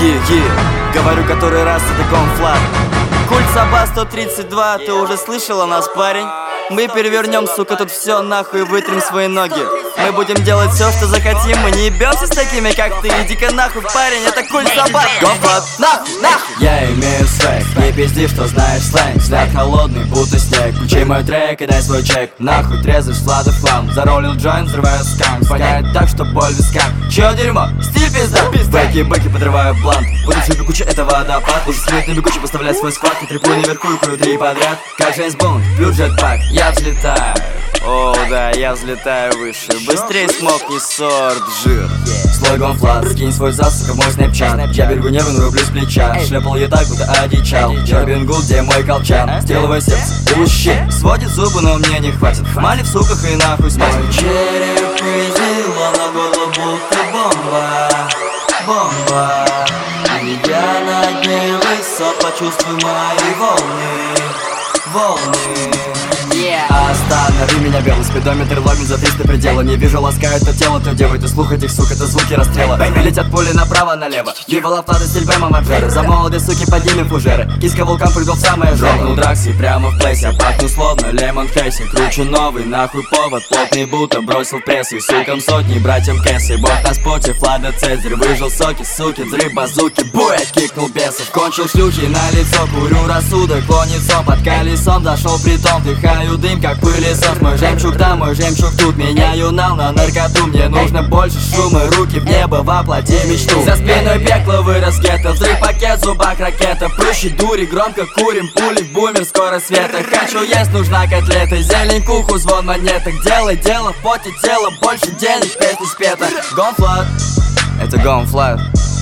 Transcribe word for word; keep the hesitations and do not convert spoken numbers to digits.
Е, е, говорю который раз, это Гонфлат. Культ Саба сто тридцать два, ты уже слышал о нас, парень? Мы перевернем, сука, тут все нахуй и вытрем свои ноги. Мы будем делать все, что захотим. Мы не ебемся с такими, как ты. Иди-ка нахуй, парень, это Культ Саба. Гонфлат, нахуй, нахуй. Я имею свек, не пизди, что знаешь сленг. Взгляд холодный, будто снег. Включи мой трек и дай свой чек. Нахуй трезвый, слада в хлам. Заролил джойнт, взрываю сканк. Воняет так, что боль в висках. Чё дерьмо? Стиль пизда. Бэки-бэки, подрываю блант. Будучи бегучий, это водопад. Уже смеет на бегучий, поставлять свой склад. И треплю наверху и курю три подряд. Как Джеймс Бонд, пью джетпак. Я взлетаю. О, да, я взлетаю выше. Быстрей смокни сорт, жир. Слой Гонфлат, скинь свой засука в мой снэпчат. Я берегу нервы, но рублю с плеча. Шлепал я так, будто одичал. Робин Гуд, где мой колчан? Стиловое сердце, ущи. Сводит зубы, но мне не хватит. Мали в суках и нахуй смазь. Мой череп призило на горло, будто бомба. Бомба. И я над ней высот, почувствуй мои волны. Волны. Останови меня, белый спидометр ломит за триста предела. Не вижу, ласкают то тело, то девы, ты слух этих сук, это звуки расстрела. Летят пули направо-налево. Вива лафтады с альбома Марджеры. За молодые суки поднимем фужеры. Киска вулкан прыгнул в самое жопу. Жопнул дракси прямо в плейсе. Пахну словно лемон кейси. Кручу новый, нахуй повод. Плотный будто бросил в пресс. И сукам сотни, братьям Кэсси. Бог на споте, Влада Цезарь. Выжил соки, суки, взрыв базуки. Буя, кикнул бесов. Кончил шлюхи на лицо. Курю рассудок, клонится под колесом. Зашел притом, дыхаю дым, как пылесос. Мой жемчуг там, мой жемчуг тут. Меняю нал на наркоту. Мне нужно больше шума, руки в небо, воплоти мечту. За спиной пекло вырос гетто. Взрыв пакет, в зубах ракета. Прыщи, дури, громко курим. Пули, бумер, скоро света. Хочу есть, нужна котлета. Зелень, куху, звон монеток. Делай дело, в поте тело. Больше денег, песня спета. Гонфлат, это Гонфлат.